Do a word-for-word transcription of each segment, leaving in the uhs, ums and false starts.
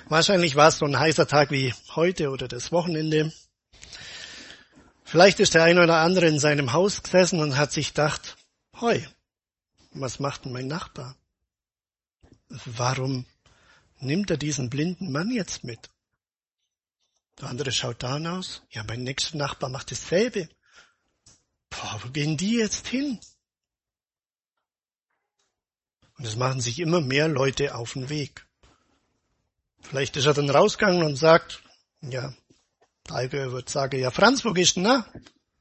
Wahrscheinlich war es so ein heißer Tag wie heute oder das Wochenende. Vielleicht ist der eine oder andere in seinem Haus gesessen und hat sich gedacht, hoi, was macht denn mein Nachbar? Warum nimmt er diesen blinden Mann jetzt mit? Der andere schaut da aus. Ja, mein nächster Nachbar macht dasselbe. Boah, wo gehen die jetzt hin? Und es machen sich immer mehr Leute auf den Weg. Vielleicht ist er dann rausgegangen und sagt, ja, der Allgäuer wird sagen, ja, Franz, wo gehst du denn nach?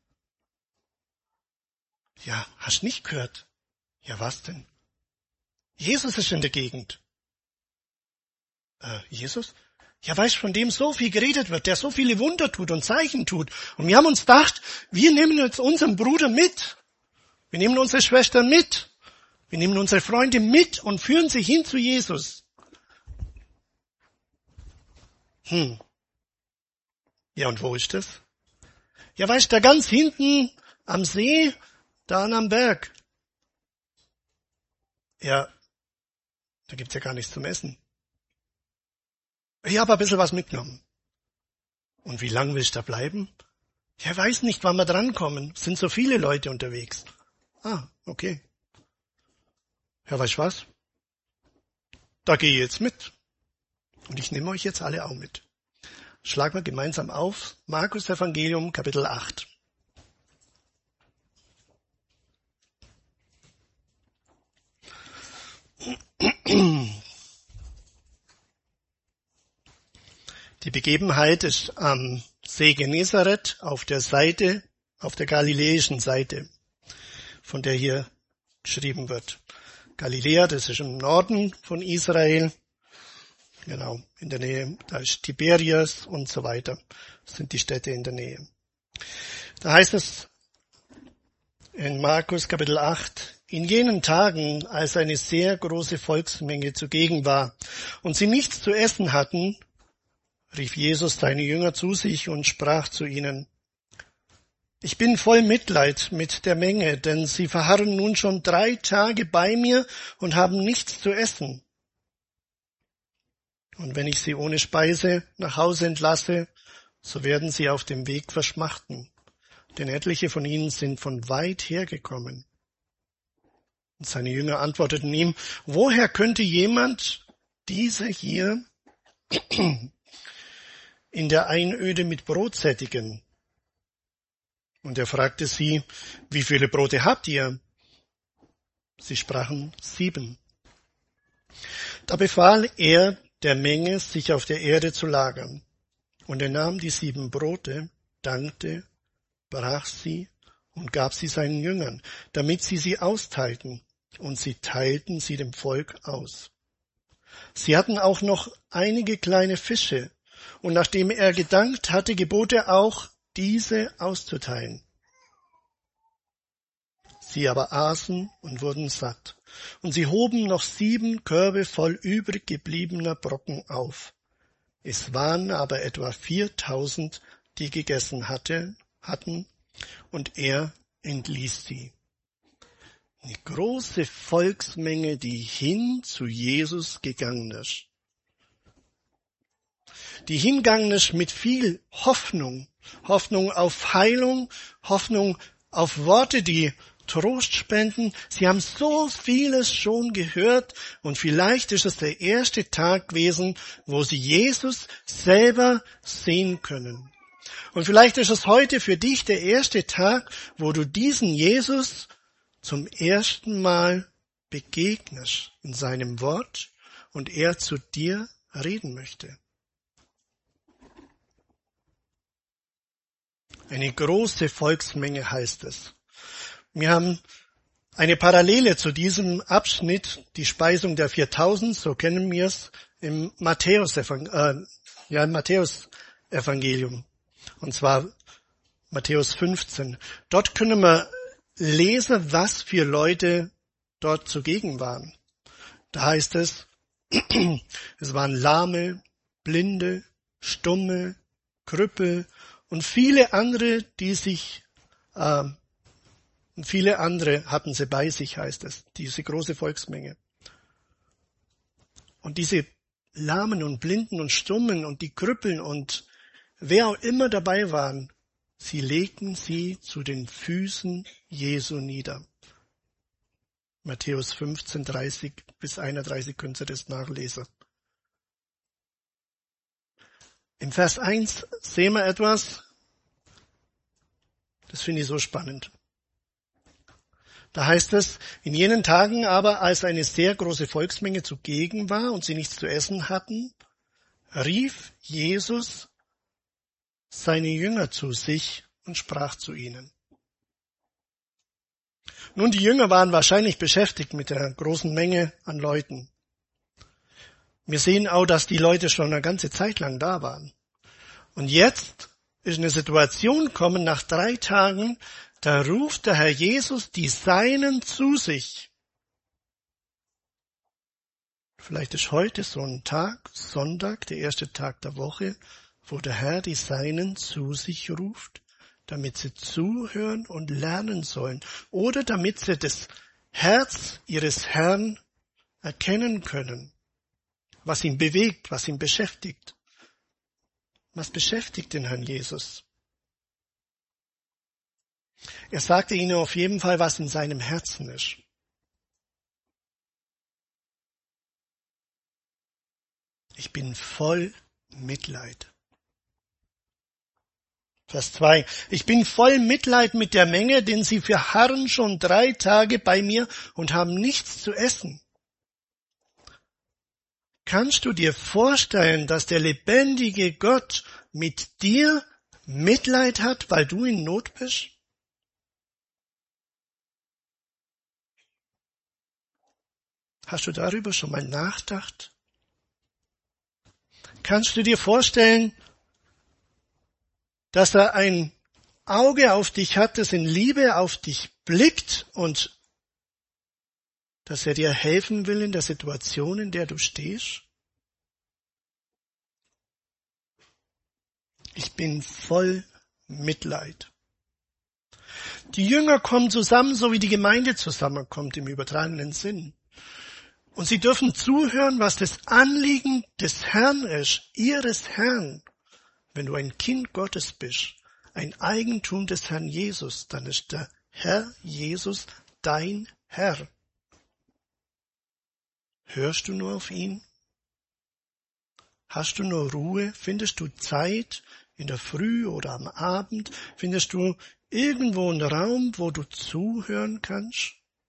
Ja, hast nicht gehört? Ja, was denn? Jesus ist in der Gegend. Äh, Jesus? Ja, weißt du, von dem so viel geredet wird, der so viele Wunder tut und Zeichen tut. Und wir haben uns gedacht, wir nehmen jetzt unseren Bruder mit. Wir nehmen unsere Schwester mit. Wir nehmen unsere Freunde mit und führen sie hin zu Jesus. Hm. Ja, und wo ist das? Ja, weißt du, da ganz hinten am See, da am Berg. Ja, da gibt's ja gar nichts zum Essen. Ich habe ein bisschen was mitgenommen. Und wie lange willst du da bleiben? Ja, ich weiß nicht, wann wir drankommen. Es sind so viele Leute unterwegs. Ah, okay. Ja, weißt du was? Da gehe ich jetzt mit. Und ich nehme euch jetzt alle auch mit. Schlagen wir gemeinsam auf. Markus Evangelium, Kapitel acht. Die Begebenheit ist am See Genezareth auf der Seite, auf der galiläischen Seite, von der hier geschrieben wird. Galiläa, das ist im Norden von Israel. Genau, in der Nähe, da ist Tiberias und so weiter. Das sind die Städte in der Nähe. Da heißt es in Markus Kapitel acht, in jenen Tagen, als eine sehr große Volksmenge zugegen war und sie nichts zu essen hatten, rief Jesus seine Jünger zu sich und sprach zu ihnen, ich bin voll Mitleid mit der Menge, denn sie verharren nun schon drei Tage bei mir und haben nichts zu essen. Und wenn ich sie ohne Speise nach Hause entlasse, so werden sie auf dem Weg verschmachten, denn etliche von ihnen sind von weit hergekommen. Und seine Jünger antworteten ihm, woher könnte jemand diese hier in der Einöde mit Brot sättigen? Und er fragte sie, wie viele Brote habt ihr? Sie sprachen, sieben. Da befahl er der Menge, sich auf der Erde zu lagern. Und er nahm die sieben Brote, dankte, brach sie und gab sie seinen Jüngern, damit sie sie austeilten. Und sie teilten sie dem Volk aus. Sie hatten auch noch einige kleine Fische. Und nachdem er gedankt hatte, gebot er auch, diese auszuteilen. Sie aber aßen und wurden satt. Und sie hoben noch sieben Körbe voll übrig gebliebener Brocken auf. Es waren aber etwa viertausend, die gegessen hatte, hatten, und er entließ sie. Eine große Volksmenge, die hin zu Jesus gegangen ist. Die hingegangen ist mit viel Hoffnung. Hoffnung auf Heilung, Hoffnung auf Worte, die Trost spenden. Sie haben so vieles schon gehört und vielleicht ist es der erste Tag gewesen, wo sie Jesus selber sehen können. Und vielleicht ist es heute für dich der erste Tag, wo du diesen Jesus zum ersten Mal begegnest in seinem Wort und er zu dir reden möchte. Eine große Volksmenge heißt es. Wir haben eine Parallele zu diesem Abschnitt, die Speisung der viertausend, so kennen wir es, im Matthäus, äh, ja, im Matthäus-Evangelium. Und zwar Matthäus fünfzehn. Dort können wir lesen, was für Leute dort zugegen waren. Da heißt es, es waren Lahme, Blinde, Stumme, Krüppel und viele andere, die sich, äh, viele andere hatten sie bei sich, heißt es, diese große Volksmenge. Und diese Lahmen und Blinden und Stummen und die Krüppeln und wer auch immer dabei waren, sie legten sie zu den Füßen Jesu nieder. Matthäus fünfzehn, dreißig bis einunddreißig könnt ihr das nachlesen. Im Vers eins sehen wir etwas, das finde ich so spannend. Da heißt es, in jenen Tagen aber, als eine sehr große Volksmenge zugegen war und sie nichts zu essen hatten, rief Jesus seine Jünger zu sich und sprach zu ihnen. Nun, die Jünger waren wahrscheinlich beschäftigt mit der großen Menge an Leuten. Wir sehen auch, dass die Leute schon eine ganze Zeit lang da waren. Und jetzt ist eine Situation gekommen, nach drei Tagen, da ruft der Herr Jesus die Seinen zu sich. Vielleicht ist heute so ein Tag, Sonntag, der erste Tag der Woche, wo der Herr die Seinen zu sich ruft, damit sie zuhören und lernen sollen oder damit sie das Herz ihres Herrn erkennen können, was ihn bewegt, was ihn beschäftigt. Was beschäftigt den Herrn Jesus? Er sagte ihnen auf jeden Fall, was in seinem Herzen ist. Ich bin voll Mitleid. Vers zwei. Ich bin voll Mitleid mit der Menge, denn sie verharren schon drei Tage bei mir und haben nichts zu essen. Kannst du dir vorstellen, dass der lebendige Gott mit dir Mitleid hat, weil du in Not bist? Hast du darüber schon mal nachgedacht? Kannst du dir vorstellen, dass er ein Auge auf dich hat, das in Liebe auf dich blickt und dass er dir helfen will in der Situation, in der du stehst? Ich bin voll Mitleid. Die Jünger kommen zusammen, so wie die Gemeinde zusammenkommt im übertragenen Sinn. Und sie dürfen zuhören, was das Anliegen des Herrn ist, ihres Herrn. Wenn du ein Kind Gottes bist, ein Eigentum des Herrn Jesus, dann ist der Herr Jesus dein Herr. Hörst du nur auf ihn? Hast du nur Ruhe? Findest du Zeit in der Früh oder am Abend? Findest du irgendwo einen Raum, wo du zuhören kannst?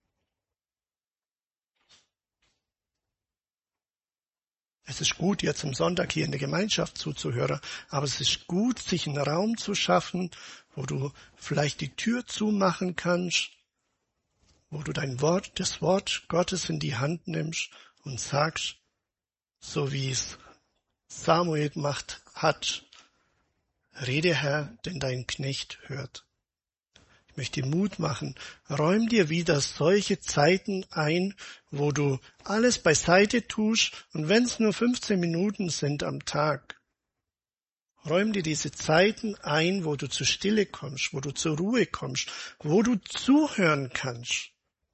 Es ist gut, jetzt am Sonntag hier in der Gemeinschaft zuzuhören, aber es ist gut, sich einen Raum zu schaffen, wo du vielleicht die Tür zumachen kannst, wo du dein Wort, das Wort Gottes in die Hand nimmst und sagst, so wie es Samuel gemacht hat, rede Herr, denn dein Knecht hört. Ich möchte dir Mut machen, räum dir wieder solche Zeiten ein, wo du alles beiseite tust und wenn es nur fünfzehn Minuten sind am Tag, räum dir diese Zeiten ein, wo du zur Stille kommst, wo du zur Ruhe kommst, wo du zuhören kannst.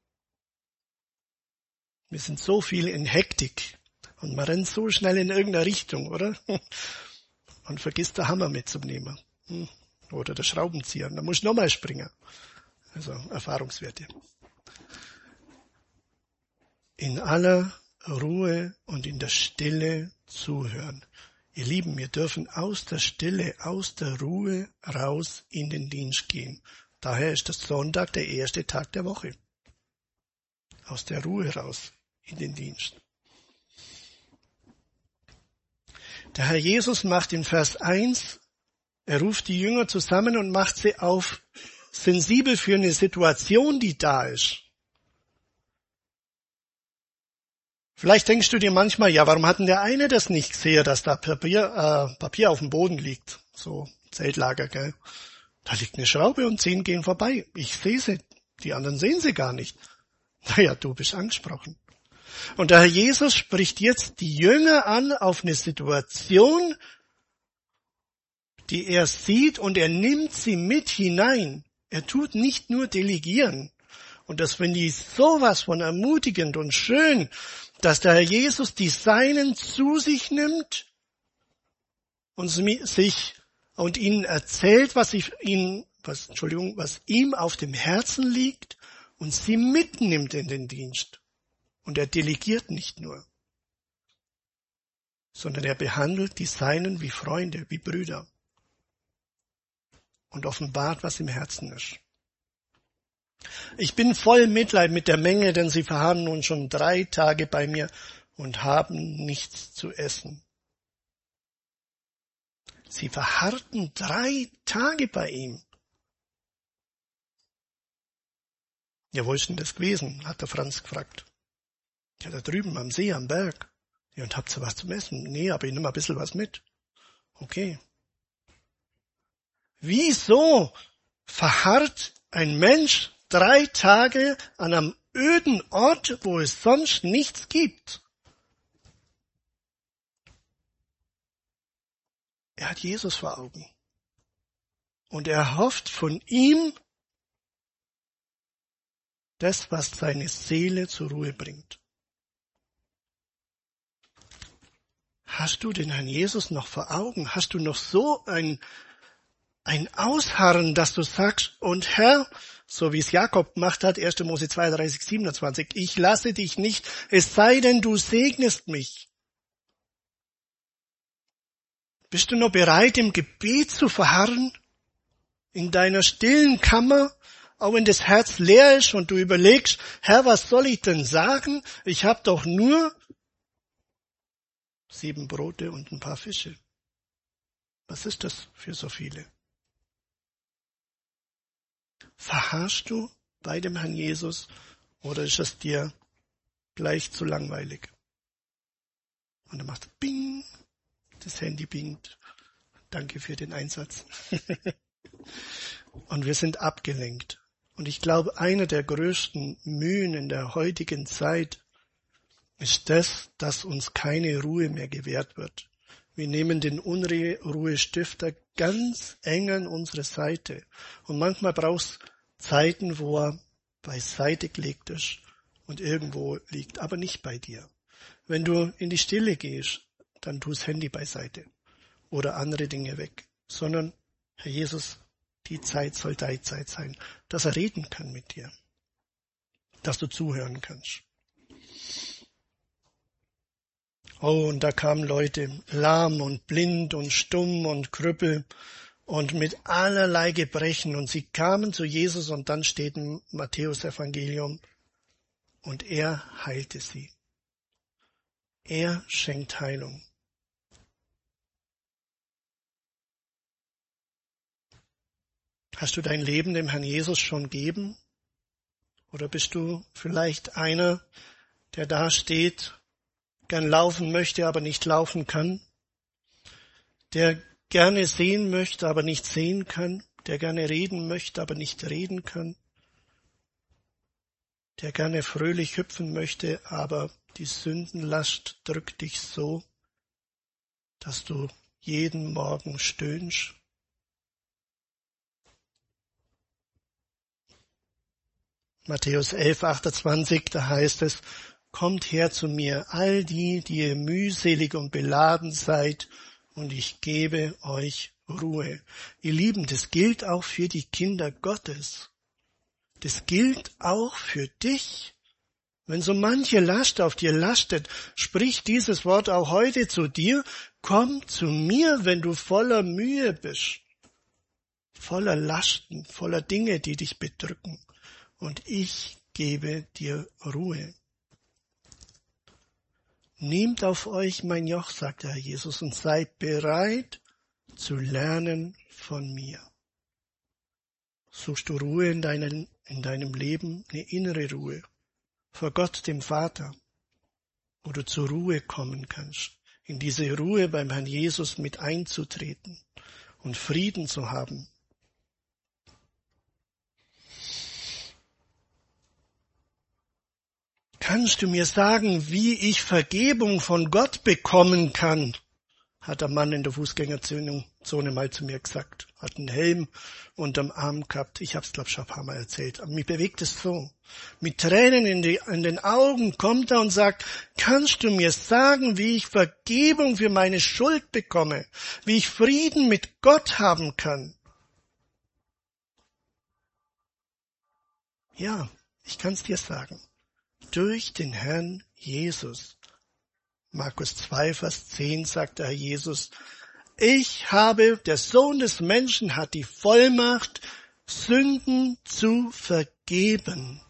Wir sind so viel in Hektik und man rennt so schnell in irgendeine Richtung, oder? Und vergisst den Hammer mitzunehmen. Oder der Schraubenzieher. Da musst du nochmal springen. Also Erfahrungswerte. In aller Ruhe und in der Stille zuhören. Ihr Lieben, wir dürfen aus der Stille, aus der Ruhe raus in den Dienst gehen. Daher ist der Sonntag der erste Tag der Woche. Aus der Ruhe raus in den Dienst. Der Herr Jesus macht in Vers eins, er ruft die Jünger zusammen und macht sie auf sensibel für eine Situation, die da ist. Vielleicht denkst du dir manchmal, ja, warum hat denn der eine das nicht gesehen, dass da Papier, äh, Papier auf dem Boden liegt? So Zeltlager, gell? Da liegt eine Schraube und zehn gehen vorbei. Ich sehe sie, die anderen sehen sie gar nicht. Naja, du bist angesprochen. Und der Herr Jesus spricht jetzt die Jünger an auf eine Situation, die er sieht und er nimmt sie mit hinein. Er tut nicht nur delegieren. Und das finde ich sowas von ermutigend und schön, dass der Herr Jesus die Seinen zu sich nimmt und sich und ihnen erzählt, was ich ihnen, was, Entschuldigung, was ihm auf dem Herzen liegt und sie mitnimmt in den Dienst. Und er delegiert nicht nur, sondern er behandelt die Seinen wie Freunde, wie Brüder und offenbart, was im Herzen ist. Ich bin voll Mitleid mit der Menge, denn sie verharren nun schon drei Tage bei mir und haben nichts zu essen. Sie verharrten drei Tage bei ihm. Ja, wo ist denn das gewesen? Hat der Franz gefragt. Ja, da drüben am See, am Berg. Ja, und habt ihr was zum Essen? Nee, aber ich nehme ein bisschen was mit. Okay. Wieso verharrt ein Mensch drei Tage an einem öden Ort, wo es sonst nichts gibt? Er hat Jesus vor Augen. Und er hofft von ihm das, was seine Seele zur Ruhe bringt. Hast du den Herrn Jesus noch vor Augen? Hast du noch so ein, ein Ausharren, dass du sagst, und Herr, so wie es Jakob gemacht hat, erster Mose zweiunddreißig, siebenundzwanzig, ich lasse dich nicht, es sei denn, du segnest mich. Bist du noch bereit, im Gebet zu verharren? In deiner stillen Kammer, auch wenn das Herz leer ist und du überlegst, Herr, was soll ich denn sagen? Ich habe doch nur sieben Brote und ein paar Fische. Was ist das für so viele? Verharrst du bei dem Herrn Jesus oder ist es dir gleich zu langweilig? Und dann macht Bing, das Handy bingt. Danke für den Einsatz. Und wir sind abgelenkt. Und ich glaube, eine der größten Mühen in der heutigen Zeit ist das, dass uns keine Ruhe mehr gewährt wird. Wir nehmen den Unruhestifter ganz eng an unsere Seite. Und manchmal braucht es Zeiten, wo er beiseite gelegt ist und irgendwo liegt, aber nicht bei dir. Wenn du in die Stille gehst, dann tu das Handy beiseite oder andere Dinge weg, sondern, Herr Jesus, die Zeit soll deine Zeit sein, dass er reden kann mit dir, dass du zuhören kannst. Oh, und da kamen Leute, lahm und blind und stumm und Krüppel und mit allerlei Gebrechen. Und sie kamen zu Jesus und dann steht im Matthäus-Evangelium, und er heilte sie. Er schenkt Heilung. Hast du dein Leben dem Herrn Jesus schon gegeben? Oder bist du vielleicht einer, der da steht, gern laufen möchte, aber nicht laufen kann, der gerne sehen möchte, aber nicht sehen kann, der gerne reden möchte, aber nicht reden kann, der gerne fröhlich hüpfen möchte, aber die Sündenlast drückt dich so, dass du jeden Morgen stöhnst? Matthäus elf, achtundzwanzig, da heißt es, kommt her zu mir, all die, die ihr mühselig und beladen seid, und ich gebe euch Ruhe. Ihr Lieben, das gilt auch für die Kinder Gottes. Das gilt auch für dich. Wenn so manche Last auf dir lastet, spricht dieses Wort auch heute zu dir. Komm zu mir, wenn du voller Mühe bist, voller Lasten, voller Dinge, die dich bedrücken. Und ich gebe dir Ruhe. Nehmt auf euch mein Joch, sagt der Herr Jesus, und seid bereit zu lernen von mir. Suchst du Ruhe in, deinen, in deinem Leben, eine innere Ruhe, vor Gott, dem Vater, wo du zur Ruhe kommen kannst, in diese Ruhe beim Herrn Jesus mit einzutreten und Frieden zu haben. Kannst du mir sagen, wie ich Vergebung von Gott bekommen kann? hat der Mann in der Fußgängerzone mal zu mir gesagt. Hat einen Helm unterm Arm gehabt. Ich habe es, glaube ich, schon ein paar Mal erzählt. Aber mich bewegt es so. Mit Tränen in, die, in den Augen kommt er und sagt, kannst du mir sagen, wie ich Vergebung für meine Schuld bekomme? Wie ich Frieden mit Gott haben kann? Ja, ich kann es dir sagen. Durch den Herrn Jesus. Markus zwei, Vers zehn sagt der Herr Jesus, ich habe, der Sohn des Menschen hat die Vollmacht, Sünden zu vergeben.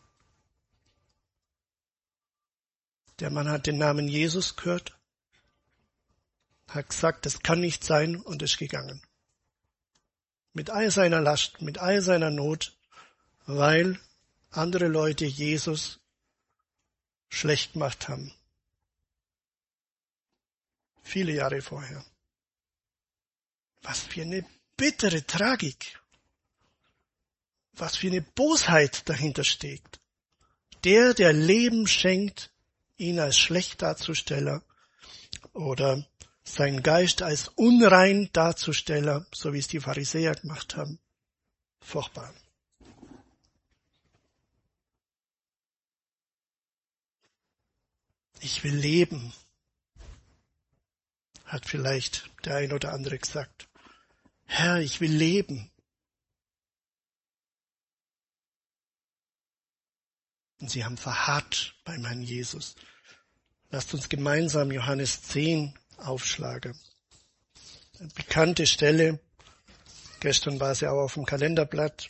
Der Mann hat den Namen Jesus gehört, hat gesagt, das kann nicht sein und ist gegangen. Mit all seiner Last, mit all seiner Not, weil andere Leute Jesus schlecht gemacht haben. Viele Jahre vorher. Was für eine bittere Tragik. Was für eine Bosheit dahinter steckt. Der, der Leben schenkt, ihn als schlecht darzustellen oder seinen Geist als unrein darzustellen, so wie es die Pharisäer gemacht haben. Furchtbar. Ich will leben, hat vielleicht der ein oder andere gesagt. Herr, ich will leben. Und sie haben verharrt beim Herrn Jesus. Lasst uns gemeinsam Johannes zehn aufschlagen. Eine bekannte Stelle. Gestern war sie auch auf dem Kalenderblatt.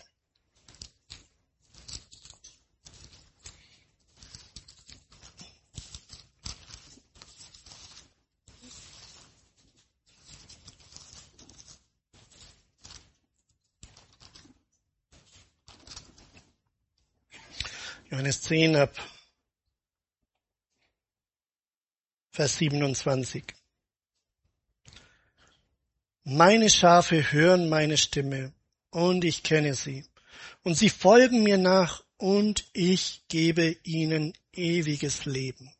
Johannes zehn ab Vers siebenundzwanzig. Meine Schafe hören meine Stimme und ich kenne sie und sie folgen mir nach und ich gebe ihnen ewiges Leben.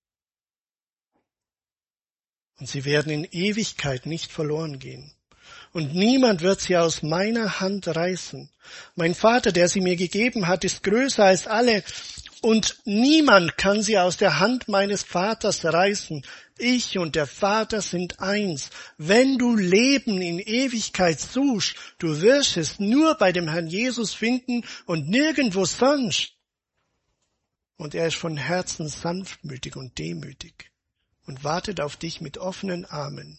Und sie werden in Ewigkeit nicht verloren gehen. Und niemand wird sie aus meiner Hand reißen. Mein Vater, der sie mir gegeben hat, ist größer als alle. Und niemand kann sie aus der Hand meines Vaters reißen. Ich und der Vater sind eins. Wenn du Leben in Ewigkeit suchst, du wirst es nur bei dem Herrn Jesus finden und nirgendwo sonst. Und er ist von Herzen sanftmütig und demütig und wartet auf dich mit offenen Armen.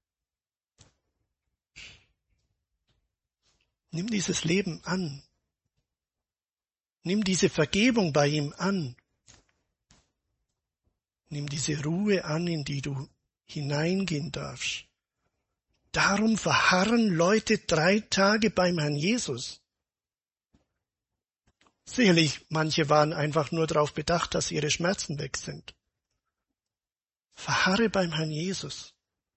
Nimm dieses Leben an. Nimm diese Vergebung bei ihm an. Nimm diese Ruhe an, in die du hineingehen darfst. Darum verharren Leute drei Tage beim Herrn Jesus. Sicherlich, manche waren einfach nur darauf bedacht, dass ihre Schmerzen weg sind. Verharre beim Herrn Jesus.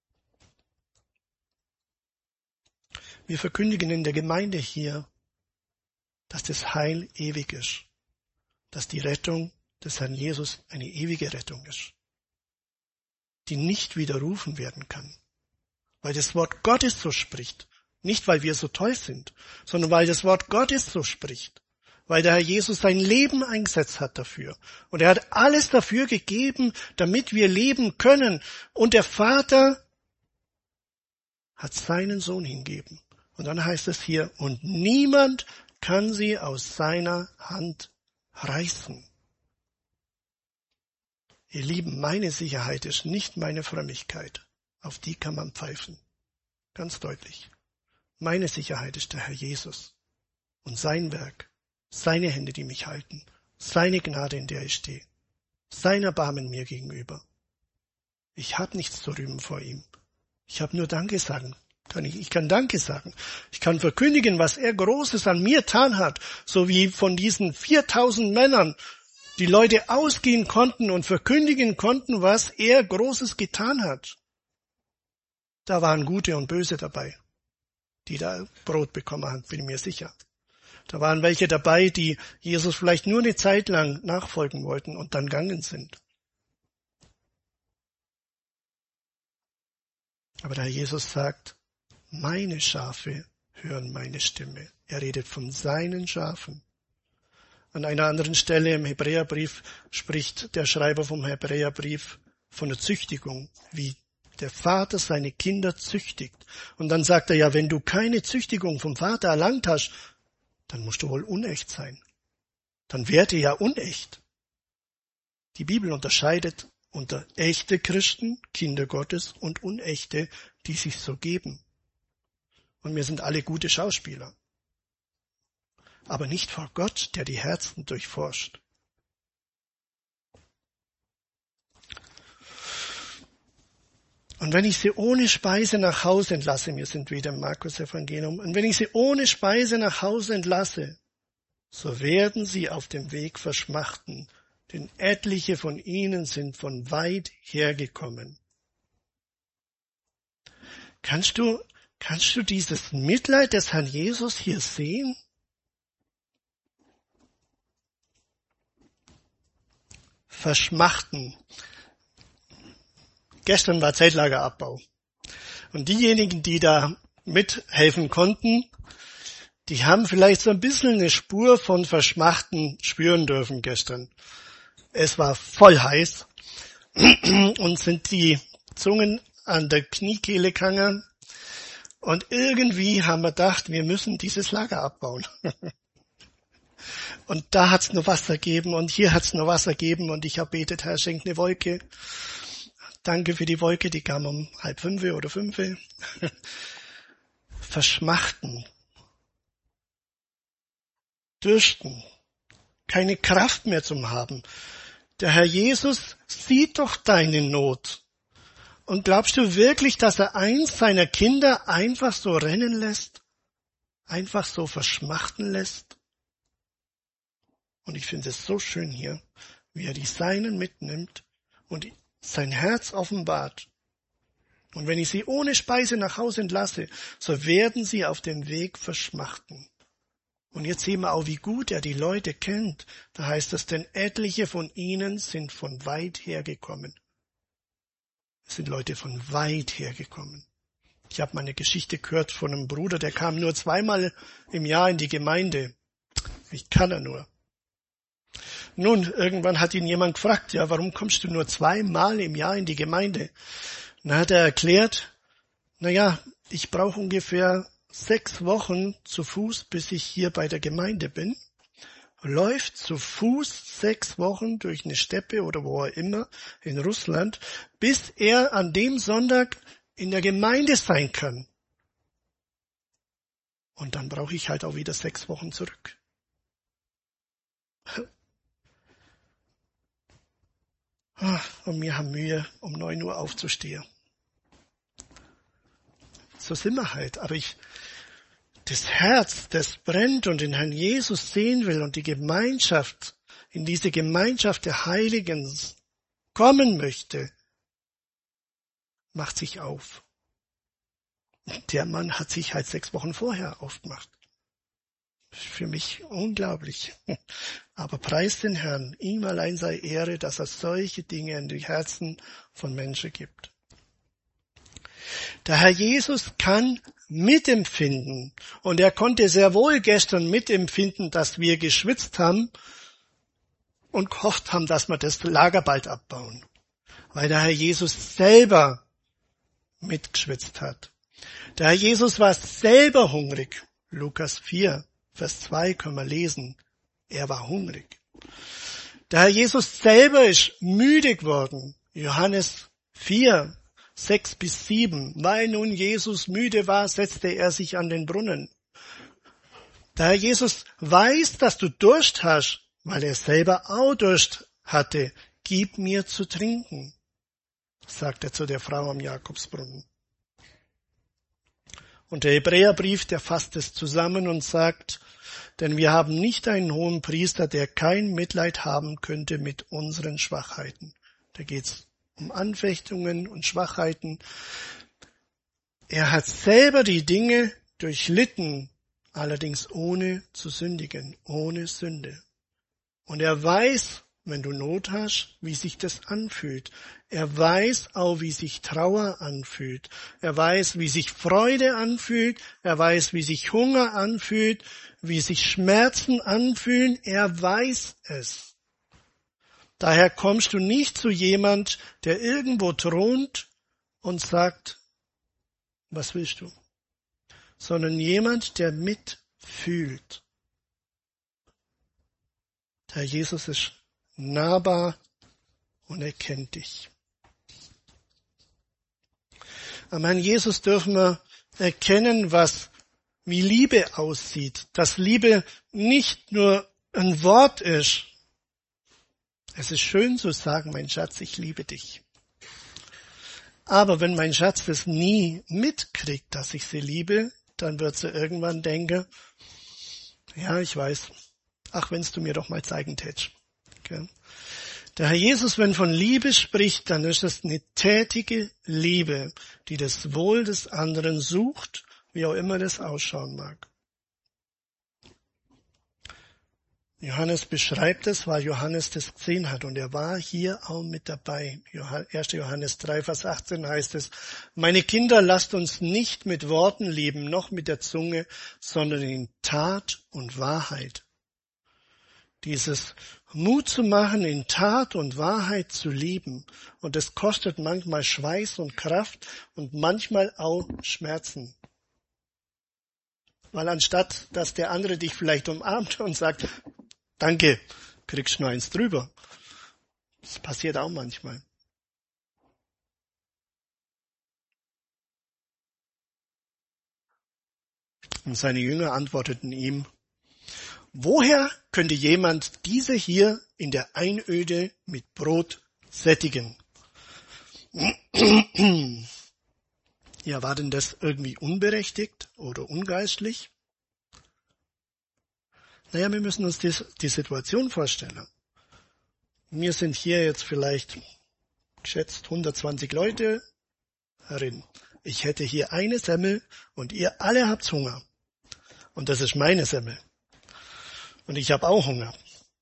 Wir verkündigen in der Gemeinde hier, dass das Heil ewig ist, dass die Rettung des Herrn Jesus eine ewige Rettung ist, die nicht widerrufen werden kann, weil das Wort Gottes so spricht, nicht weil wir so toll sind, sondern weil das Wort Gottes so spricht, weil der Herr Jesus sein Leben eingesetzt hat dafür und er hat alles dafür gegeben, damit wir leben können und der Vater hat seinen Sohn hingegeben. Und dann heißt es hier, und niemand kann sie aus seiner Hand reißen. Ihr Lieben, meine Sicherheit ist nicht meine Frömmigkeit. Auf die kann man pfeifen. Ganz deutlich. Meine Sicherheit ist der Herr Jesus und sein Werk, seine Hände, die mich halten, seine Gnade, in der ich stehe, sein Erbarmen mir gegenüber. Ich habe nichts zu rühmen vor ihm. Ich habe nur Danke sagen. Kann ich, ich kann Danke sagen. Ich kann verkündigen, was er Großes an mir getan hat, so wie von diesen viertausend Männern die Leute ausgehen konnten und verkündigen konnten, was er Großes getan hat. Da waren Gute und Böse dabei, die da Brot bekommen haben, bin ich mir sicher. Da waren welche dabei, die Jesus vielleicht nur eine Zeit lang nachfolgen wollten und dann gegangen sind. Aber der Herr Jesus sagt, meine Schafe hören meine Stimme. Er redet von seinen Schafen. An einer anderen Stelle im Hebräerbrief spricht der Schreiber vom Hebräerbrief von der Züchtigung, wie der Vater seine Kinder züchtigt. Und dann sagt er ja, wenn du keine Züchtigung vom Vater erlangt hast, dann musst du wohl unecht sein. Dann werde ja unecht. Die Bibel unterscheidet unter echte Christen, Kinder Gottes, und unechte, die sich so geben. Und wir sind alle gute Schauspieler. Aber nicht vor Gott, der die Herzen durchforscht. Und wenn ich sie ohne Speise nach Hause entlasse, wir sind wieder im Markus-Evangelium, und wenn ich sie ohne Speise nach Hause entlasse, so werden sie auf dem Weg verschmachten, denn etliche von ihnen sind von weit hergekommen. Kannst du, kannst du dieses Mitleid des Herrn Jesus hier sehen? Verschmachten. Gestern war Zeltlagerabbau. Und diejenigen, die da mithelfen konnten, die haben vielleicht so ein bisschen eine Spur von Verschmachten spüren dürfen gestern. Es war voll heiß und sind die Zungen an der Kniekehle gehangen. Und irgendwie haben wir gedacht, wir müssen dieses Lager abbauen. Und da hat's nur Wasser gegeben und hier hat's nur Wasser gegeben und ich habe betet, Herr, schenk eine Wolke. Danke für die Wolke, die kam um halb fünf oder fünf. Verschmachten. Dürsten. Keine Kraft mehr zum haben. Der Herr Jesus sieht doch deine Not. Und glaubst du wirklich, dass er eins seiner Kinder einfach so rennen lässt? Einfach so verschmachten lässt? Und ich finde es so schön hier, wie er die Seinen mitnimmt und sein Herz offenbart. Und wenn ich sie ohne Speise nach Hause entlasse, so werden sie auf dem Weg verschmachten. Und jetzt sehen wir auch, wie gut er die Leute kennt. Da heißt es, denn etliche von ihnen sind von weit her gekommen. Es sind Leute von weit her gekommen. Ich habe mal eine Geschichte gehört von einem Bruder, der kam nur zweimal im Jahr in die Gemeinde. Wie kann er nur? Nun, irgendwann hat ihn jemand gefragt, ja, warum kommst du nur zweimal im Jahr in die Gemeinde? Und dann hat er erklärt, na ja, ich brauche ungefähr sechs Wochen zu Fuß, bis ich hier bei der Gemeinde bin. Läuft zu Fuß sechs Wochen durch eine Steppe oder wo auch immer in Russland, bis er an dem Sonntag in der Gemeinde sein kann. Und dann brauche ich halt auch wieder sechs Wochen zurück. Und wir haben Mühe, um neun Uhr aufzustehen. So sind wir halt. Aber ich, das Herz, das brennt und den Herrn Jesus sehen will und die Gemeinschaft, in diese Gemeinschaft der Heiligen kommen möchte, macht sich auf. Der Mann hat sich halt sechs Wochen vorher aufgemacht. Für mich unglaublich. Aber preis den Herrn, ihm allein sei Ehre, dass er solche Dinge in die Herzen von Menschen gibt. Der Herr Jesus kann mitempfinden. Und er konnte sehr wohl gestern mitempfinden, dass wir geschwitzt haben und gehofft haben, dass wir das Lager bald abbauen. Weil der Herr Jesus selber mitgeschwitzt hat. Der Herr Jesus war selber hungrig. Lukas vier, Vers zwei können wir lesen. Er war hungrig. Der Herr Jesus selber ist müde geworden. Johannes vier, sechs bis sieben. Weil nun Jesus müde war, setzte er sich an den Brunnen. Der Herr Jesus weiß, dass du Durst hast, weil er selber auch Durst hatte. Gib mir zu trinken, sagt er zu der Frau am Jakobsbrunnen. Und der Hebräerbrief, der fasst es zusammen und sagt, denn wir haben nicht einen hohen Priester, der kein Mitleid haben könnte mit unseren Schwachheiten. Da geht's um Anfechtungen und Schwachheiten. Er hat selber die Dinge durchlitten, allerdings ohne zu sündigen, ohne Sünde. Und er weiß, wenn du Not hast, wie sich das anfühlt. Er weiß auch, wie sich Trauer anfühlt. Er weiß, wie sich Freude anfühlt. Er weiß, wie sich Hunger anfühlt, wie sich Schmerzen anfühlen. Er weiß es. Daher kommst du nicht zu jemand, der irgendwo thront und sagt, was willst du? Sondern jemand, der mitfühlt. Der Jesus ist nahbar und er kennt dich. Am Herrn Jesus dürfen wir erkennen, was, wie Liebe aussieht. Dass Liebe nicht nur ein Wort ist. Es ist schön zu sagen, mein Schatz, ich liebe dich. Aber wenn mein Schatz das nie mitkriegt, dass ich sie liebe, dann wird sie irgendwann denken, ja, ich weiß, ach, wenn's du mir doch mal zeigen tätst. Okay. Der Herr Jesus, wenn von Liebe spricht, dann ist es eine tätige Liebe, die das Wohl des anderen sucht, wie auch immer das ausschauen mag. Johannes beschreibt es, weil Johannes das gesehen hat und er war hier auch mit dabei. erster Johannes drei, Vers achtzehn heißt es, meine Kinder, lasst uns nicht mit Worten lieben, noch mit der Zunge, sondern in Tat und Wahrheit. Dieses Mut zu machen, in Tat und Wahrheit zu lieben. Und das kostet manchmal Schweiß und Kraft und manchmal auch Schmerzen. Weil anstatt, dass der andere dich vielleicht umarmt und sagt, danke, kriegst nur eins drüber. Das passiert auch manchmal. Und seine Jünger antworteten ihm, woher könnte jemand diese hier in der Einöde mit Brot sättigen? Ja, war denn das irgendwie unberechtigt oder ungeistlich? Naja, wir müssen uns die, die Situation vorstellen. Wir sind hier jetzt vielleicht geschätzt hundertzwanzig Leute herin. Ich hätte hier eine Semmel und ihr alle habt Hunger. Und das ist meine Semmel. Und ich habe auch Hunger.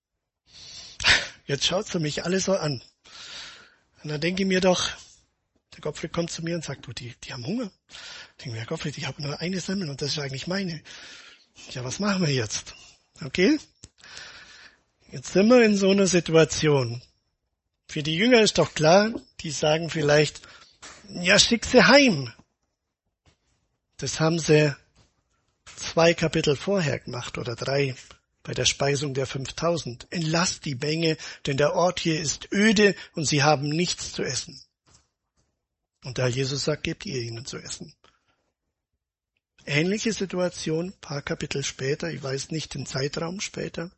Jetzt schaut sie mich alle so an. Und dann denke ich mir doch, der Gottfried kommt zu mir und sagt, du, die, die haben Hunger. Ich denke mir, Herr Gottfried, ich habe nur eine Semmel und das ist eigentlich meine. Ja, was machen wir jetzt? Okay? Jetzt sind wir in so einer Situation. Für die Jünger ist doch klar, die sagen vielleicht, ja, schick sie heim. Das haben sie zwei Kapitel vorher gemacht oder drei bei der Speisung der fünftausend. Entlasst die Menge, denn der Ort hier ist öde und sie haben nichts zu essen. Und da Jesus sagt, gebt ihr ihnen zu essen. Ähnliche Situation, paar Kapitel später, ich weiß nicht den Zeitraum später,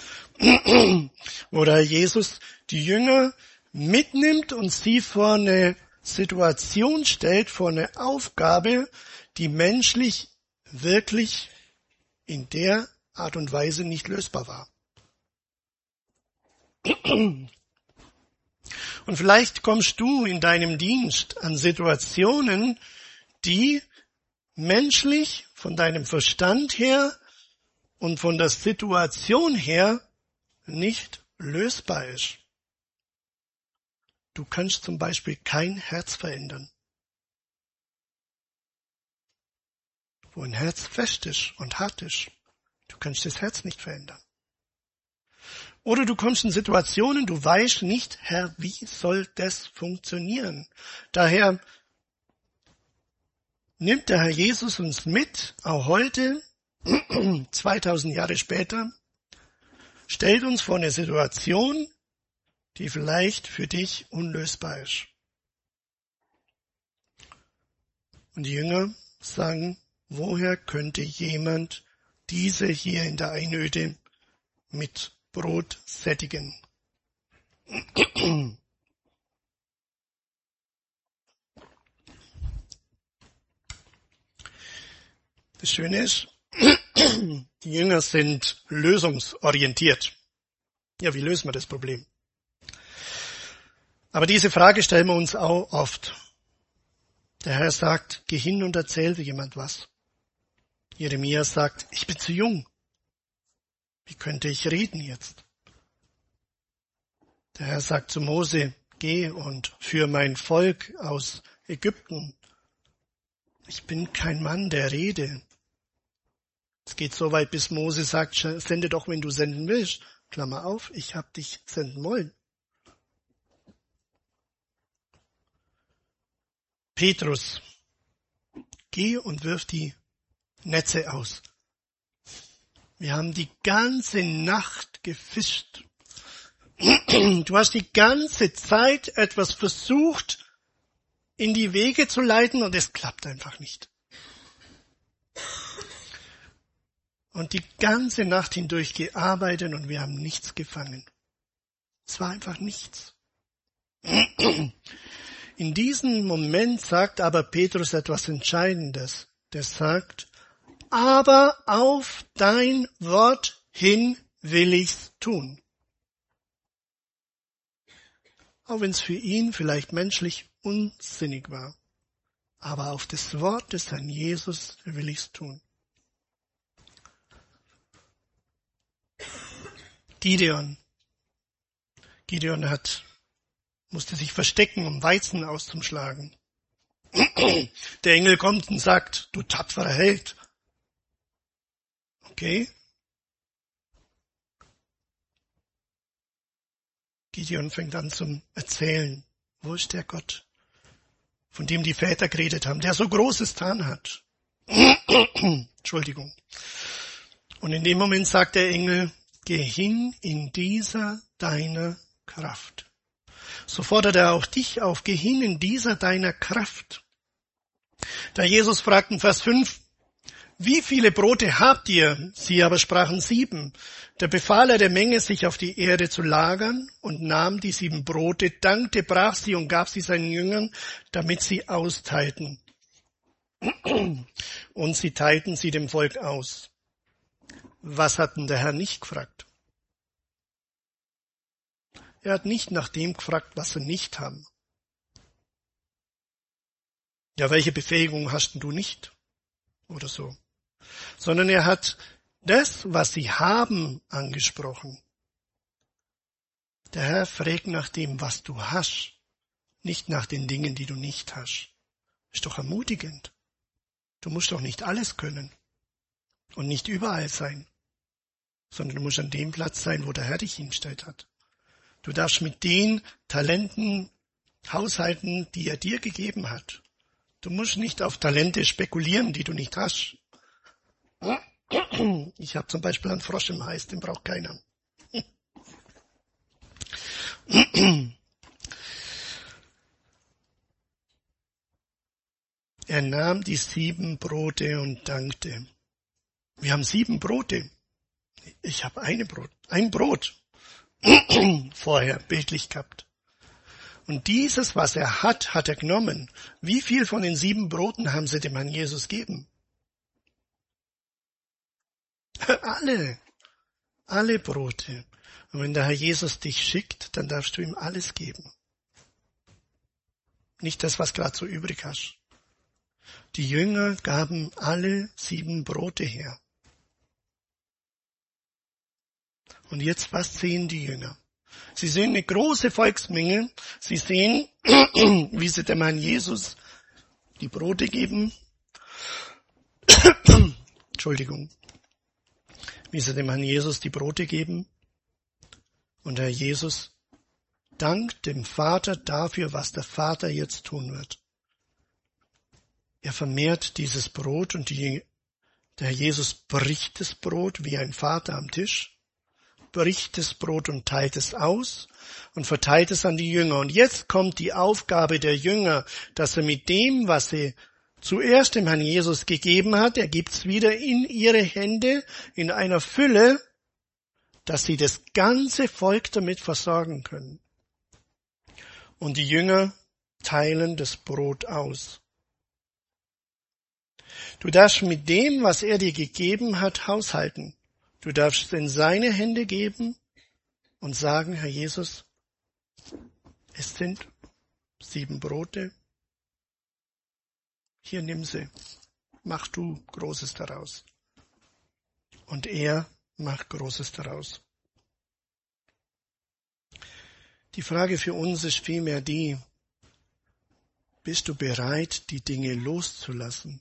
wo der Jesus die Jünger mitnimmt und sie vor eine Situation stellt, vor eine Aufgabe, die menschlich wirklich in der Art und Weise nicht lösbar war. Und vielleicht kommst du in deinem Dienst an Situationen, die menschlich von deinem Verstand her und von der Situation her nicht lösbar ist. Du kannst zum Beispiel kein Herz verändern. Wo ein Herz fest ist und hart ist, du kannst das Herz nicht verändern. Oder du kommst in Situationen, du weißt nicht, Herr, wie soll das funktionieren? Daher nimmt der Herr Jesus uns mit, auch heute, zweitausend Jahre später, stellt uns vor eine Situation, die vielleicht für dich unlösbar ist. Und die Jünger sagen, woher könnte jemand diese hier in der Einöde mit Brot sättigen? Das Schöne ist, die Jünger sind lösungsorientiert. Ja, wie lösen wir das Problem? Aber diese Frage stellen wir uns auch oft. Der Herr sagt, geh hin und erzähl jemand was. Jeremia sagt, ich bin zu jung. Wie könnte ich reden jetzt? Der Herr sagt zu Mose, geh und führ mein Volk aus Ägypten. Ich bin kein Mann der Rede. Es geht so weit, bis Mose sagt, sende doch, wenn du senden willst. Klammer auf, ich hab dich senden wollen. Petrus, geh und wirf die Netze aus. Wir haben die ganze Nacht gefischt. Du hast die ganze Zeit etwas versucht, in die Wege zu leiten und es klappt einfach nicht. Und die ganze Nacht hindurch gearbeitet und wir haben nichts gefangen. Es war einfach nichts. In diesem Moment sagt aber Petrus etwas Entscheidendes. Der sagt, aber auf dein Wort hin will ich's tun. Auch wenn es für ihn vielleicht menschlich unsinnig war. Aber auf das Wort des Herrn Jesus will ich's tun. Gideon. Gideon hat, musste sich verstecken, um Weizen auszuschlagen. Der Engel kommt und sagt, du tapferer Held. Okay. Gideon fängt an zum Erzählen. Wo ist der Gott, von dem die Väter geredet haben, der so Großes getan hat? Entschuldigung. Und in dem Moment sagt der Engel, geh hin in dieser deiner Kraft. So fordert er auch dich auf, geh hin in dieser deiner Kraft. Da Jesus fragt in Vers fünf, wie viele Brote habt ihr? Sie aber sprachen sieben. Da befahl er der Menge, sich auf die Erde zu lagern und nahm die sieben Brote, dankte, brach sie und gab sie seinen Jüngern, damit sie austeilten. Und sie teilten sie dem Volk aus. Was hat denn der Herr nicht gefragt? Er hat nicht nach dem gefragt, was sie nicht haben. Ja, welche Befähigung hast denn du nicht? Oder so. Sondern er hat das, was sie haben, angesprochen. Der Herr fragt nach dem, was du hast, nicht nach den Dingen, die du nicht hast. Ist doch ermutigend. Du musst doch nicht alles können und nicht überall sein, sondern du musst an dem Platz sein, wo der Herr dich hingestellt hat. Du darfst mit den Talenten haushalten, die er dir gegeben hat. Du musst nicht auf Talente spekulieren, die du nicht hast. Ich habe zum Beispiel einen Frosch im Hals, den braucht keiner. Er nahm die sieben Brote und dankte. Wir haben sieben Brote. Ich habe eine Brot, ein Brot vorher bildlich gehabt. Und dieses, was er hat, hat er genommen. Wie viel von den sieben Broten haben sie dem Herrn Jesus gegeben? Alle. Alle Brote. Und wenn der Herr Jesus dich schickt, dann darfst du ihm alles geben. Nicht das, was gerade so übrig hast. Die Jünger gaben alle sieben Brote her. Und jetzt, was sehen die Jünger? Sie sehen eine große Volksmenge. Sie sehen, wie sie dem Herrn Jesus die Brote geben. Entschuldigung. Wie sie dem Herrn Jesus die Brote geben. Und Herr Jesus dankt dem Vater dafür, was der Vater jetzt tun wird. Er vermehrt dieses Brot und die, der Herr Jesus bricht das Brot wie ein Vater am Tisch, bricht das Brot und teilt es aus und verteilt es an die Jünger. Und jetzt kommt die Aufgabe der Jünger, dass er mit dem, was sie zuerst dem Herrn Jesus gegeben hat, er gibt es wieder in ihre Hände in einer Fülle, dass sie das ganze Volk damit versorgen können. Und die Jünger teilen das Brot aus. Du darfst mit dem, was er dir gegeben hat, haushalten. Du darfst es in seine Hände geben und sagen, Herr Jesus, es sind sieben Brote. Hier nimm sie. Mach du Großes daraus. Und er macht Großes daraus. Die Frage für uns ist vielmehr die, bist du bereit, die Dinge loszulassen?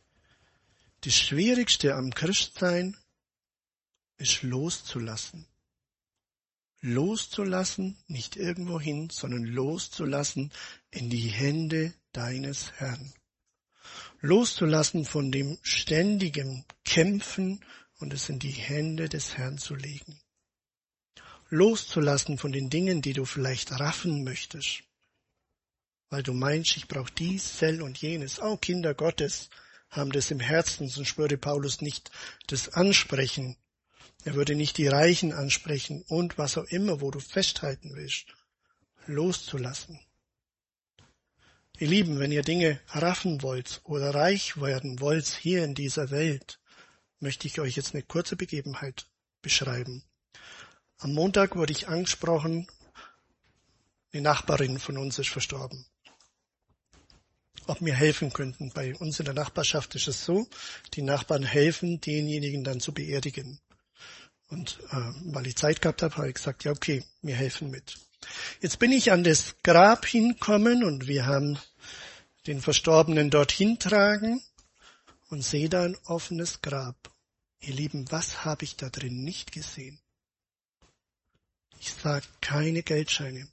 Das Schwierigste am Christsein ist loszulassen. Loszulassen, nicht irgendwo hin, sondern loszulassen in die Hände deines Herrn. Loszulassen von dem ständigen Kämpfen und es in die Hände des Herrn zu legen. Loszulassen von den Dingen, die du vielleicht raffen möchtest, weil du meinst, ich brauche dies, sel und jenes. Auch Kinder Gottes haben das im Herzen, sonst würde Paulus nicht das ansprechen. Er würde nicht die Reichen ansprechen und was auch immer, wo du festhalten willst, loszulassen. Ihr Lieben, wenn ihr Dinge raffen wollt oder reich werden wollt hier in dieser Welt, möchte ich euch jetzt eine kurze Begebenheit beschreiben. Am Montag wurde ich angesprochen, eine Nachbarin von uns ist verstorben. Ob wir helfen könnten. Bei uns in der Nachbarschaft ist es so, die Nachbarn helfen, denjenigen dann zu beerdigen. Und äh, weil ich Zeit gehabt habe, habe ich gesagt, ja okay, wir helfen mit. Jetzt bin ich an das Grab hinkommen und wir haben den Verstorbenen dorthin tragen und sehe da ein offenes Grab. Ihr Lieben, was habe ich da drin nicht gesehen? Ich sah keine Geldscheine.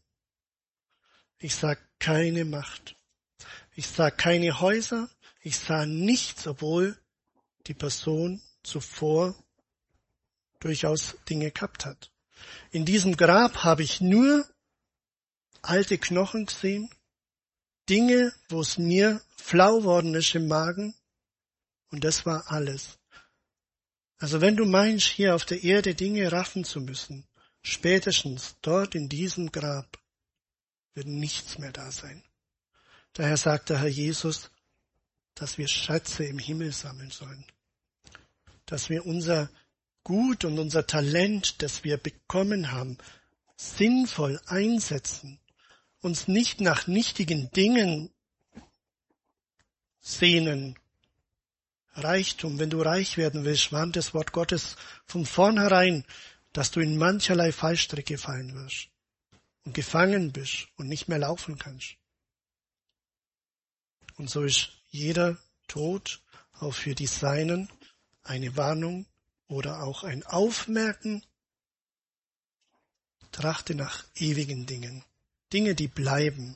Ich sah keine Macht. Ich sah keine Häuser. Ich sah nichts, obwohl die Person zuvor durchaus Dinge gehabt hat. In diesem Grab habe ich nur alte Knochen gesehen, Dinge, wo es mir flau worden ist im Magen, und das war alles. Also wenn du meinst, hier auf der Erde Dinge raffen zu müssen, spätestens dort in diesem Grab wird nichts mehr da sein. Daher sagt der Herr Jesus, dass wir Schätze im Himmel sammeln sollen, dass wir unser Gut und unser Talent, das wir bekommen haben, sinnvoll einsetzen, uns nicht nach nichtigen Dingen sehnen. Reichtum, wenn du reich werden willst, warnt das Wort Gottes von vornherein, dass du in mancherlei Fallstricke fallen wirst und gefangen bist und nicht mehr laufen kannst. Und so ist jeder Tod auch für die Seinen eine Warnung oder auch ein Aufmerken. Trachte nach ewigen Dingen, Dinge, die bleiben.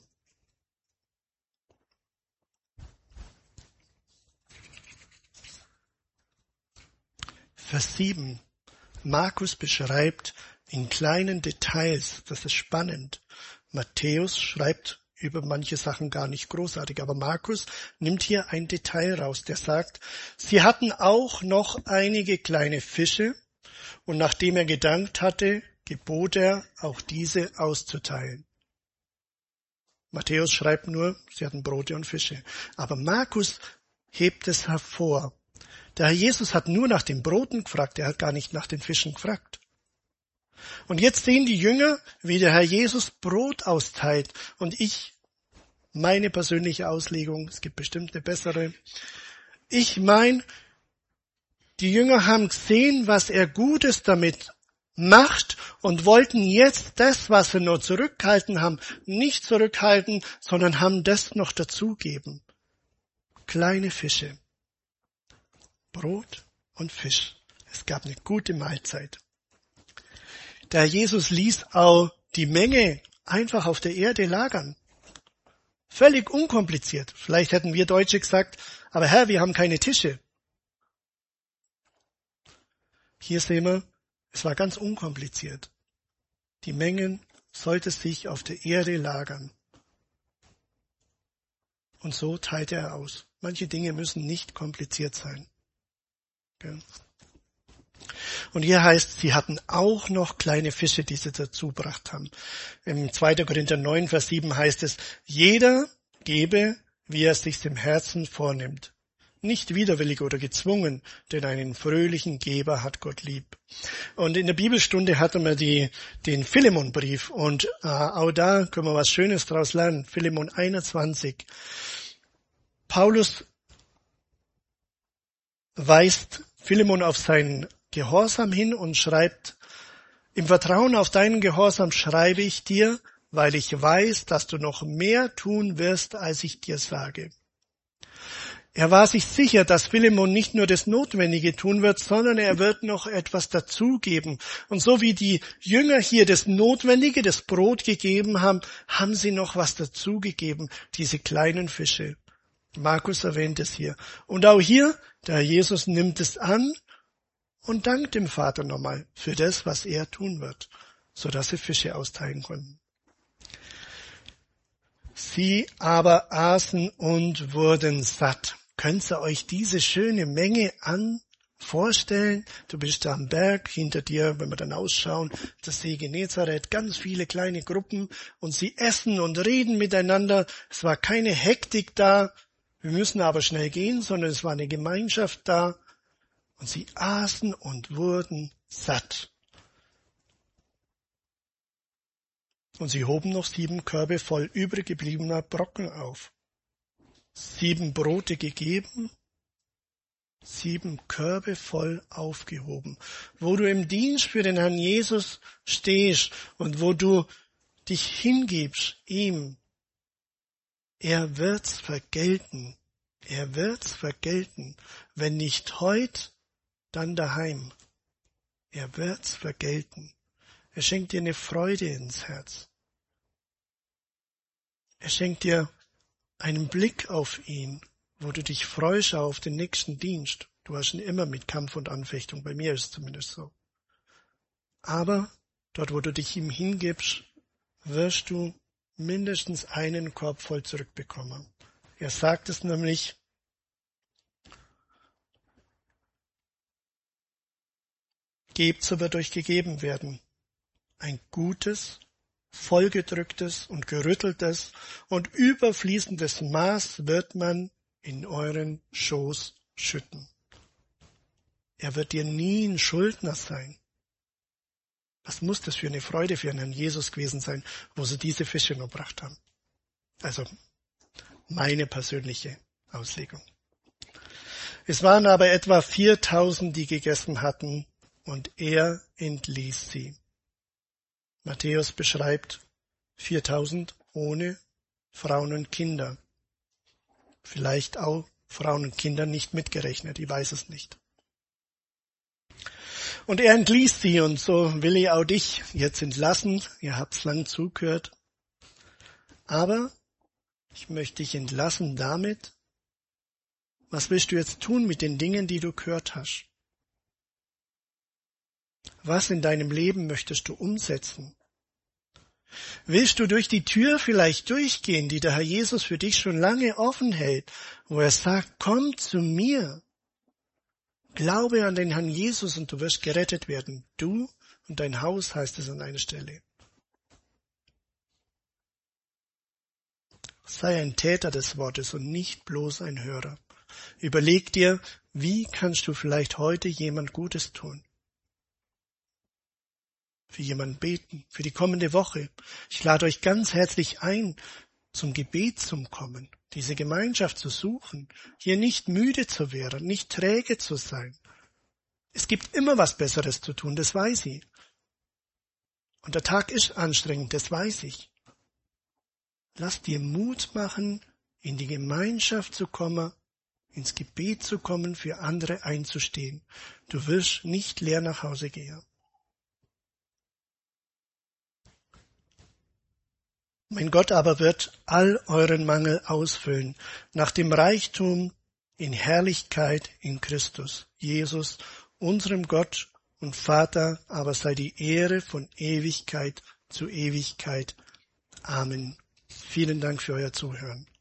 Vers sieben. Markus beschreibt in kleinen Details, das ist spannend. Matthäus schreibt über manche Sachen gar nicht großartig, aber Markus nimmt hier ein Detail raus, der sagt, sie hatten auch noch einige kleine Fische und nachdem er gedankt hatte, gebot er, auch diese auszuteilen. Matthäus schreibt nur, sie hatten Brote und Fische, aber Markus hebt es hervor. Der Herr Jesus hat nur nach den Broten gefragt, er hat gar nicht nach den Fischen gefragt. Und jetzt sehen die Jünger, wie der Herr Jesus Brot austeilt. Und ich, meine persönliche Auslegung, es gibt bestimmt eine bessere, ich meine, die Jünger haben gesehen, was er Gutes damit macht und wollten jetzt das, was sie noch zurückgehalten haben, nicht zurückhalten, sondern haben das noch dazugeben. Kleine Fische. Brot und Fisch. Es gab eine gute Mahlzeit. Der Herr Jesus ließ auch die Menge einfach auf der Erde lagern. Völlig unkompliziert. Vielleicht hätten wir Deutsche gesagt, aber Herr, wir haben keine Tische. Hier sehen wir, es war ganz unkompliziert. Die Mengen sollten sich auf der Erde lagern. Und so teilte er aus. Manche Dinge müssen nicht kompliziert sein. Und hier heißt, sie hatten auch noch kleine Fische, die sie dazu gebracht haben. Im zweiten Korinther neun, Vers sieben heißt es, jeder gebe, wie er sich im Herzen vornimmt. Nicht widerwillig oder gezwungen, denn einen fröhlichen Geber hat Gott lieb. Und in der Bibelstunde hatten wir die, den Philemon-Brief und äh, auch da können wir was Schönes draus lernen. Philemon einundzwanzig. Paulus weist Philemon auf seinen Gehorsam hin und schreibt, im Vertrauen auf deinen Gehorsam schreibe ich dir, weil ich weiß, dass du noch mehr tun wirst, als ich dir sage. Er war sich sicher, dass Philemon nicht nur das Notwendige tun wird, sondern er wird noch etwas dazugeben. Und so wie die Jünger hier das Notwendige, das Brot gegeben haben, haben sie noch was dazugegeben, diese kleinen Fische. Markus erwähnt es hier. Und auch hier, der Herr Jesus nimmt es an und dankt dem Vater nochmal für das, was er tun wird, sodass sie Fische austeilen konnten. Sie aber aßen und wurden satt. Könnt ihr euch diese schöne Menge an vorstellen? Du bist da am Berg, hinter dir, wenn wir dann ausschauen, das See Genezareth, ganz viele kleine Gruppen und sie essen und reden miteinander. Es war keine Hektik da, wir müssen aber schnell gehen, sondern es war eine Gemeinschaft da und sie aßen und wurden satt. Und sie hoben noch sieben Körbe voll übrig gebliebener Brocken auf. Sieben Brote gegeben, sieben Körbe voll aufgehoben. Wo du im Dienst für den Herrn Jesus stehst und wo du dich hingibst ihm, er wird's vergelten. Er wird's vergelten. Wenn nicht heut, dann daheim. Er wird's vergelten. Er schenkt dir eine Freude ins Herz. Er schenkt dir einen Blick auf ihn, wo du dich freust auf den nächsten Dienst. Du hast ihn immer mit Kampf und Anfechtung. Bei mir ist es zumindest so. Aber dort, wo du dich ihm hingibst, wirst du mindestens einen Korb voll zurückbekommen. Er sagt es nämlich, gebt, so wird euch gegeben werden. Ein gutes, vollgedrücktes und gerütteltes und überfließendes Maß wird man in euren Schoß schütten. Er wird dir nie ein Schuldner sein. Was muss das für eine Freude für einen Herrn Jesus gewesen sein, wo sie diese Fische noch gebracht haben? Also meine persönliche Auslegung. Es waren aber etwa viertausend, die gegessen hatten, und er entließ sie. Matthäus beschreibt viertausend ohne Frauen und Kinder. Vielleicht auch Frauen und Kinder nicht mitgerechnet, ich weiß es nicht. Und er entließ sie, und so will ich auch dich jetzt entlassen. Ihr habt's lang zugehört. Aber ich möchte dich entlassen damit, was willst du jetzt tun mit den Dingen, die du gehört hast? Was in deinem Leben möchtest du umsetzen? Willst du durch die Tür vielleicht durchgehen, die der Herr Jesus für dich schon lange offen hält, wo er sagt, komm zu mir, glaube an den Herrn Jesus und du wirst gerettet werden. Du und dein Haus, heißt es an einer Stelle. Sei ein Täter des Wortes und nicht bloß ein Hörer. Überleg dir, wie kannst du vielleicht heute jemand Gutes tun? Für jemanden beten, für die kommende Woche. Ich lade euch ganz herzlich ein, zum Gebet zu kommen, diese Gemeinschaft zu suchen, hier nicht müde zu werden, nicht träge zu sein. Es gibt immer was Besseres zu tun, das weiß ich. Und der Tag ist anstrengend, das weiß ich. Lass dir Mut machen, in die Gemeinschaft zu kommen, ins Gebet zu kommen, für andere einzustehen. Du wirst nicht leer nach Hause gehen. Mein Gott aber wird all euren Mangel ausfüllen, nach dem Reichtum in Herrlichkeit in Christus, Jesus, unserem Gott und Vater, aber sei die Ehre von Ewigkeit zu Ewigkeit. Amen. Vielen Dank für euer Zuhören.